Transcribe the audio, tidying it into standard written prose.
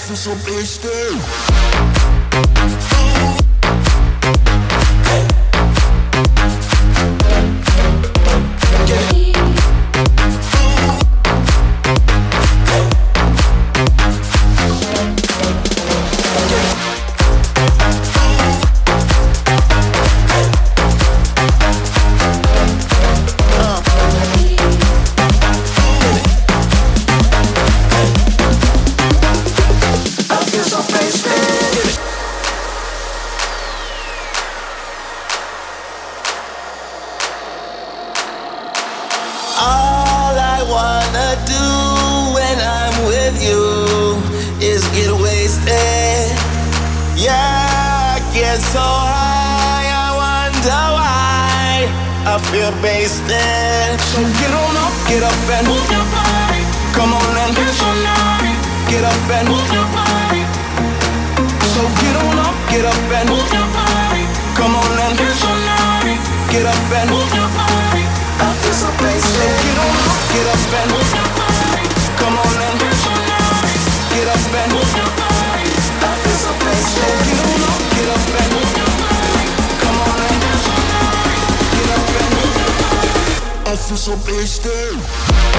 feel so wasted. All I wanna do when I'm with you is get wasted. Yeah, I get so high, I wonder why I feel wasted. So get on up, get up and move your body. Come on and dance all night. Get up and move your body. So get on up, get up and move your body. Come on and dance all night. Get up and move your body. I feel so wasted. So get on up, get up and move your body. Come on and dance all night. Get up and move your body. I feel so wasted. So get on up, get up and move your body. Come on and dance all night. Get up and move your body. I feel so wasted.